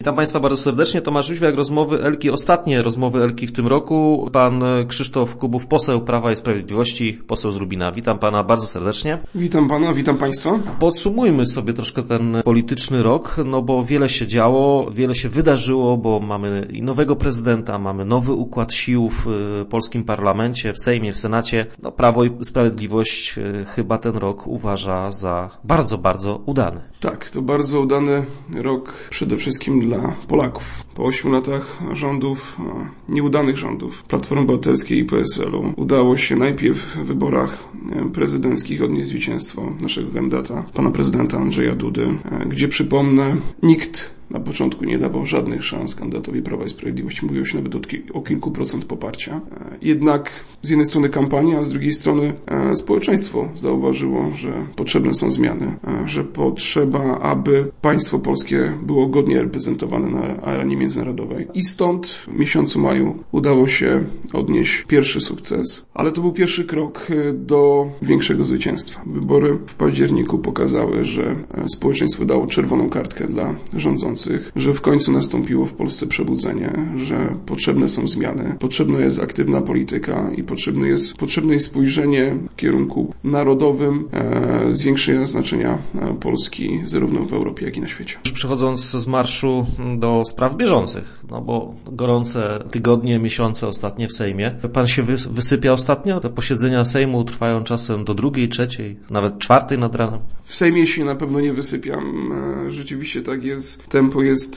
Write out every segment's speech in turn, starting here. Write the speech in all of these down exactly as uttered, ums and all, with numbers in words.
Witam Państwa bardzo serdecznie. Tomasz Jóźwiak, rozmowy Elki, ostatnie rozmowy Elki w tym roku. Pan Krzysztof Kubów, poseł Prawa i Sprawiedliwości, poseł z Lubina. Witam Pana bardzo serdecznie. Witam Pana, witam Państwa. Podsumujmy sobie troszkę ten polityczny rok, no bo wiele się działo, wiele się wydarzyło, bo mamy i nowego prezydenta, mamy nowy układ sił w polskim parlamencie, w Sejmie, w Senacie. No Prawo i Sprawiedliwość chyba ten rok uważa za bardzo, bardzo udany. Tak, to bardzo udany rok przede wszystkim dla Polaków. Po ośmiu latach rządów, nieudanych rządów Platformy Obywatelskiej i P S L-u udało się najpierw w wyborach prezydenckich odnieść zwycięstwo naszego kandydata, pana prezydenta Andrzeja Dudy, gdzie przypomnę, nikt na początku nie dawał żadnych szans kandydatowi Prawa i Sprawiedliwości. Mówiło się nawet o kilku procent poparcia. Jednak z jednej strony kampania, a z drugiej strony społeczeństwo zauważyło, że potrzebne są zmiany, że potrzeba, aby państwo polskie było godnie reprezentowane na arenie międzynarodowej. I stąd w miesiącu maju udało się odnieść pierwszy sukces, ale to był pierwszy krok do większego zwycięstwa. Wybory w październiku pokazały, że społeczeństwo dało czerwoną kartkę dla rządzących, że w końcu nastąpiło w Polsce przebudzenie, że potrzebne są zmiany, potrzebna jest aktywna polityka i potrzebne jest, potrzebne jest spojrzenie w kierunku narodowym, e, zwiększenia znaczenia Polski zarówno w Europie, jak i na świecie. Już przechodząc z marszu do spraw bieżących, no bo gorące tygodnie, miesiące ostatnie w Sejmie. Pan się wysypia ostatnio? Te posiedzenia Sejmu trwają czasem do drugiej, trzeciej, nawet czwartej nad ranem. W Sejmie się na pewno nie wysypiam. Rzeczywiście tak jest. Tempo jest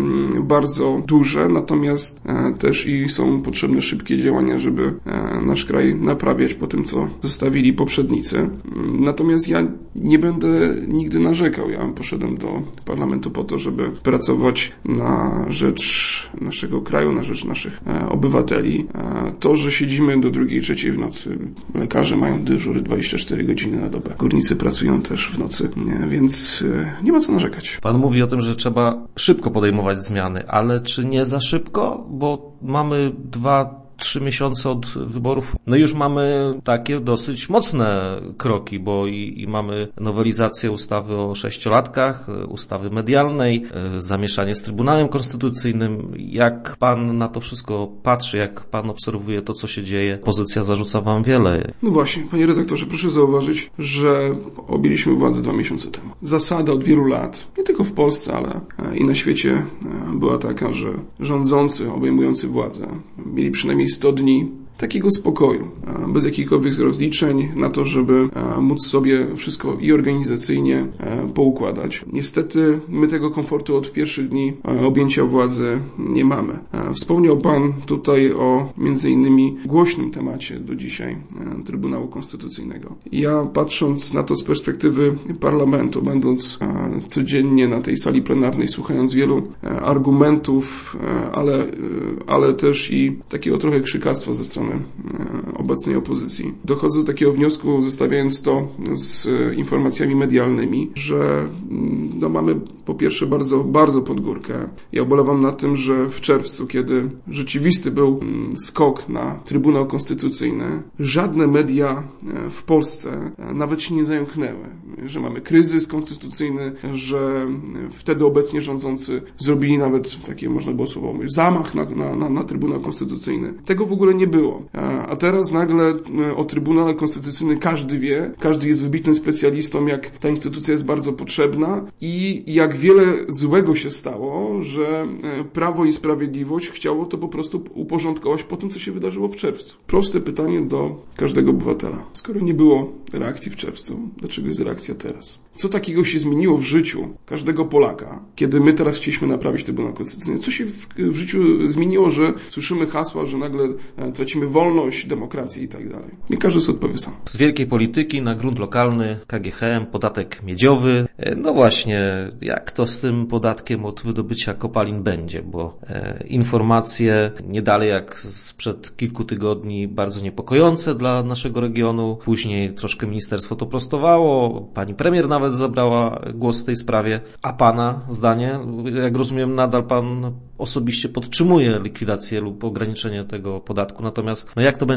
bardzo duże, natomiast też i są potrzebne szybkie działania, żeby nasz kraj naprawiać po tym, co zostawili poprzednicy. Natomiast ja nie będę nigdy narzekał. Ja poszedłem do parlamentu po to, żeby pracować na rzecz naszego kraju, na rzecz naszych obywateli. To, że siedzimy do drugiej, trzeciej w nocy, lekarze mają dyżury dwadzieścia cztery godziny na dobę, górnicy pracują też w nocy, więc nie ma co narzekać. Pan mówi o tym, że trzeba szybko podejmować zmiany, ale czy nie za szybko? Bo mamy dwa, trzy miesiące od wyborów. No już mamy takie dosyć mocne kroki, bo i, i mamy nowelizację ustawy o sześciolatkach, ustawy medialnej, zamieszanie z Trybunałem Konstytucyjnym. Jak pan na to wszystko patrzy, jak pan obserwuje to, co się dzieje? Opozycja zarzuca wam wiele. No właśnie, panie redaktorze, proszę zauważyć, że objęliśmy władzę dwa miesiące temu. Zasada od wielu lat, nie tylko w Polsce, ale i na świecie była taka, że rządzący, obejmujący władzę, mieli przynajmniej sto dni takiego spokoju, bez jakichkolwiek rozliczeń na to, żeby móc sobie wszystko i organizacyjnie poukładać. Niestety my tego komfortu od pierwszych dni objęcia władzy nie mamy. Wspomniał Pan tutaj o między innymi głośnym temacie do dzisiaj Trybunału Konstytucyjnego. Ja patrząc na to z perspektywy parlamentu, będąc codziennie na tej sali plenarnej, słuchając wielu argumentów, ale, ale też i takiego trochę krzykactwa ze strony obecnej opozycji. Dochodzę do takiego wniosku, zestawiając to z informacjami medialnymi, że no, mamy po pierwsze bardzo, bardzo pod górkę. Ja ubolewam na tym, że w czerwcu, kiedy rzeczywisty był skok na Trybunał Konstytucyjny, żadne media w Polsce nawet się nie zająknęły, że mamy kryzys konstytucyjny, że wtedy obecnie rządzący zrobili nawet takie, można było słowo mówić, zamach na, na, na, na Trybunał Konstytucyjny. Tego w ogóle nie było. A teraz nagle o Trybunale Konstytucyjnym każdy wie, każdy jest wybitnym specjalistą, jak ta instytucja jest bardzo potrzebna i jak wiele złego się stało, że Prawo i Sprawiedliwość chciało to po prostu uporządkować po tym, co się wydarzyło w czerwcu. Proste pytanie do każdego obywatela. Skoro nie było reakcji w czerwcu, dlaczego jest reakcja teraz? Co takiego się zmieniło w życiu każdego Polaka, kiedy my teraz chcieliśmy naprawić Trybunał Konstytucyjny? Co się w, w życiu zmieniło, że słyszymy hasła, że nagle tracimy wolność, demokrację i tak dalej? Nie każdy sobie odpowie sam. Z wielkiej polityki na grunt lokalny, K G H M, podatek miedziowy. No właśnie, jak to z tym podatkiem od wydobycia kopalin będzie? Bo e, informacje nie dalej jak sprzed kilku tygodni bardzo niepokojące dla naszego regionu. Później troszkę ministerstwo to prostowało. Pani premier nawet zabrała głos w tej sprawie. A pana zdanie, jak rozumiem, nadal pan osobiście podtrzymuje likwidację lub ograniczenie tego podatku. Natomiast no jak to będzie wyglądało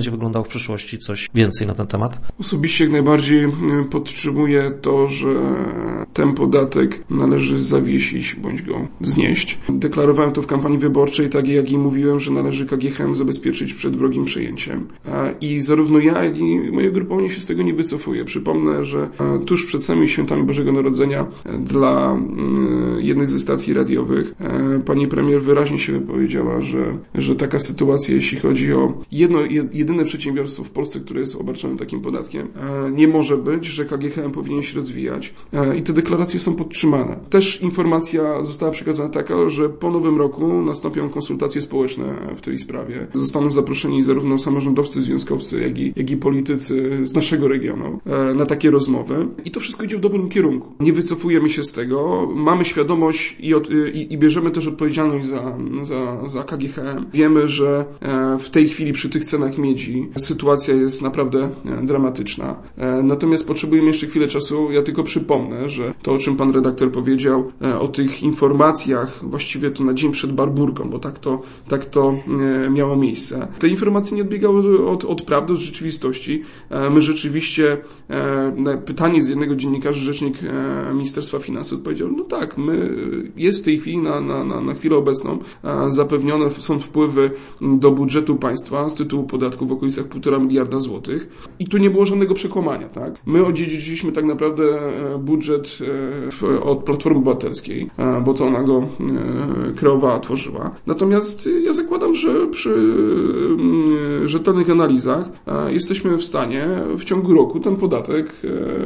wiedział w przyszłości coś więcej na ten temat? Osobiście jak najbardziej podtrzymuję to, że ten podatek należy zawiesić bądź go znieść. Deklarowałem to w kampanii wyborczej, tak jak i mówiłem, że należy K G H M zabezpieczyć przed wrogim przejęciem. I zarówno ja, jak i moje ugrupowanie się z tego nie wycofuje. Przypomnę, że tuż przed samymi świętami Bożego Narodzenia dla jednej ze stacji radiowych pani premier wyraźnie się wypowiedziała, że, że taka sytuacja, jeśli chodzi o jedno, jedyne przedsiębiorstwo w Polsce, które jest obarczone takim podatkiem, nie może być, że K G H M powinien się rozwijać. I te deklaracje są podtrzymane. Też informacja została przekazana taka, że po nowym roku nastąpią konsultacje społeczne w tej sprawie. Zostaną zaproszeni zarówno samorządowcy, związkowcy, jak i, jak i politycy z naszego regionu na takie rozmowy. I to wszystko idzie w dobrym kierunku. Nie wycofujemy się z tego. Mamy świadomość i, od, i, i bierzemy też odpowiedzialność za, za, za K G H M. Wiemy, że w tej chwili przy tych cenach miedzi sytuacja jest naprawdę dramatyczna. Natomiast potrzebujemy jeszcze chwilę czasu. Ja tylko przypomnę, że to, o czym pan redaktor powiedział, o tych informacjach, właściwie to na dzień przed Barburką, bo tak to, tak to miało miejsce. Te informacje nie odbiegały od, od prawdy, od rzeczywistości. My rzeczywiście, na pytanie z jednego dziennikarza, rzecznik Ministerstwa Finansów odpowiedział, no tak, my, jest w tej chwili na, na, na, na chwilę obecną zapewnione są wpływy do budżetu państwa z tytułu podatku w okolicach półtora miliarda złotych i tu nie było żadnego przekłamania, tak? My odziedziczyliśmy tak naprawdę budżet od Platformy Obywatelskiej, bo to ona go kreowała, tworzyła. Natomiast ja zakładam, że przy rzetelnych analizach jesteśmy w stanie w ciągu roku ten podatek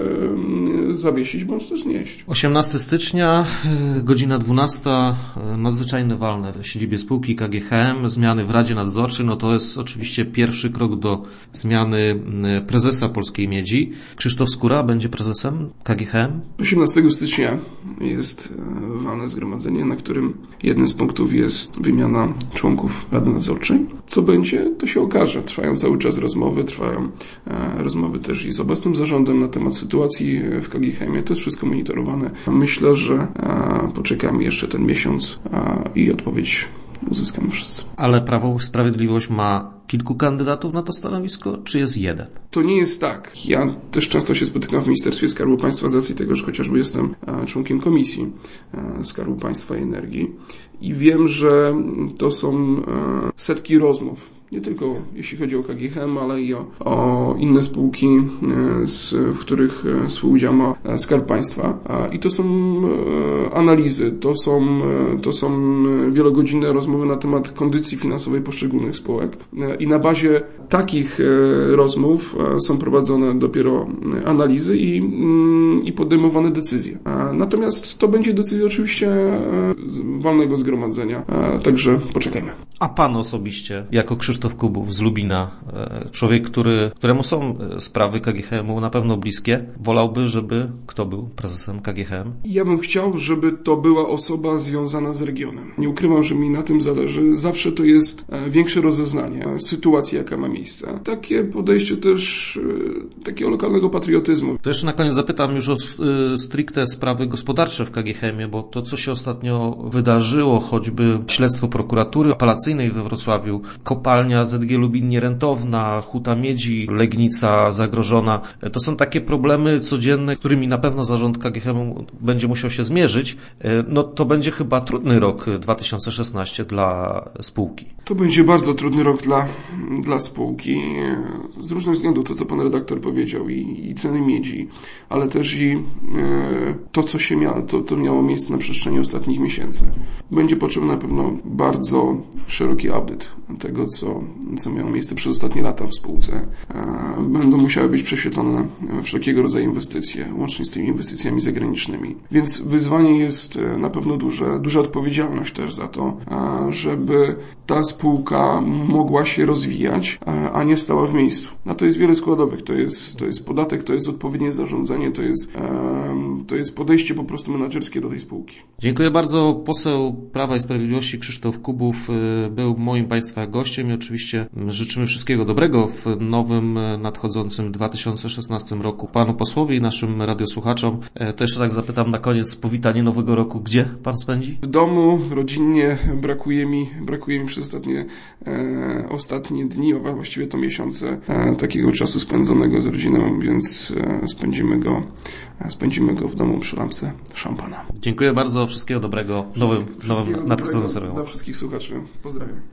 zawiesić bądź też znieść. osiemnastego stycznia, godzina dwunasta, nadzwyczajne walne w siedzibie spółki K G H M, zmiany w Radzie Nadzorczej, no to jest oczywiście pierwszy krok do zmiany prezesa Polskiej Miedzi. Krzysztof Skóra będzie prezesem K G H M? osiemnastego stycznia jest walne zgromadzenie, na którym jednym z punktów jest wymiana członków Rady Nadzorczej. Co będzie, to się okaże. Trwają cały czas rozmowy, trwają rozmowy też i z obecnym zarządem na temat sytuacji w K G H M-ie. To jest wszystko monitorowane. Myślę, że poczekamy jeszcze ten miesiąc i odpowiedź uzyskamy wszyscy. Ale Prawo i Sprawiedliwość ma kilku kandydatów na to stanowisko, czy jest jeden? To nie jest tak. Ja też często się spotykam w Ministerstwie Skarbu Państwa z racji tego, że chociażby jestem członkiem Komisji Skarbu Państwa i Energii i wiem, że to są setki rozmów. Nie tylko jeśli chodzi o K G H M, ale i o, o inne spółki, z, w których swój udział ma Skarb Państwa. I to są analizy, to są, to są wielogodzinne rozmowy na temat kondycji finansowej poszczególnych spółek. I na bazie takich rozmów są prowadzone dopiero analizy i, i podejmowane decyzje. Natomiast to będzie decyzja oczywiście walnego zgromadzenia, także poczekajmy. A pan osobiście, jako Krzysztof Kubów z Lubina, człowiek, który, któremu są sprawy K G H M-u na pewno bliskie, wolałby, żeby kto był prezesem K G H M? Ja bym chciał, żeby to była osoba związana z regionem. Nie ukrywam, że mi na tym zależy. Zawsze to jest większe rozeznanie sytuacji, jaka ma miejsce. Takie podejście też takiego lokalnego patriotyzmu. To jeszcze na koniec zapytam już o stricte sprawy gospodarcze w K G H M-ie, bo to, co się ostatnio wydarzyło, choćby śledztwo prokuratury apelacyjnej we Wrocławiu, kopalnia Z G Lubin nierentowna, huta miedzi, Legnica zagrożona, to są takie problemy codzienne, którymi na pewno zarząd K G H M będzie musiał się zmierzyć. No to będzie chyba trudny rok dwa tysiące szesnasty dla spółki. To będzie bardzo trudny rok dla, dla spółki. Z różnych względów, to co pan redaktor powiedział, i, i ceny miedzi, ale też i e, to, co się miało, to, to miało miejsce na przestrzeni ostatnich miesięcy. Będzie potrzebny na pewno bardzo szeroki audyt tego, co, co miało miejsce przez ostatnie lata w spółce. E, będą musiały być prześwietlone wszelkiego rodzaju inwestycje, łącznie z tymi inwestycjami zagranicznymi. Więc wyzwanie jest na pewno duże, duża odpowiedzialność też za to, żeby ta spółka mogła się rozwijać, a nie stała w miejscu. Na to jest wiele składowych. To jest, to jest podatek, to jest odpowiednie zarządzanie, to jest, to jest podejście po prostu menadżerskie do tej spółki. Dziękuję bardzo. Poseł Prawa i Sprawiedliwości Krzysztof Kubów był moim Państwa gościem i oczywiście oczywiście życzymy wszystkiego dobrego w nowym, nadchodzącym dwa tysiące szesnastym roku panu posłowi i naszym radiosłuchaczom. To jeszcze tak zapytam na koniec, powitanie nowego roku, gdzie pan spędzi? W domu, rodzinnie, brakuje mi, brakuje mi przez ostatnie, e, ostatnie dni, a właściwie to miesiące e, takiego czasu spędzonego z rodziną, więc e, spędzimy go, e, spędzimy go w domu przy lampce szampana. Dziękuję bardzo, wszystkiego dobrego w nowym, nowym nadchodzącym roku. Dla wszystkich słuchaczy. Pozdrawiam.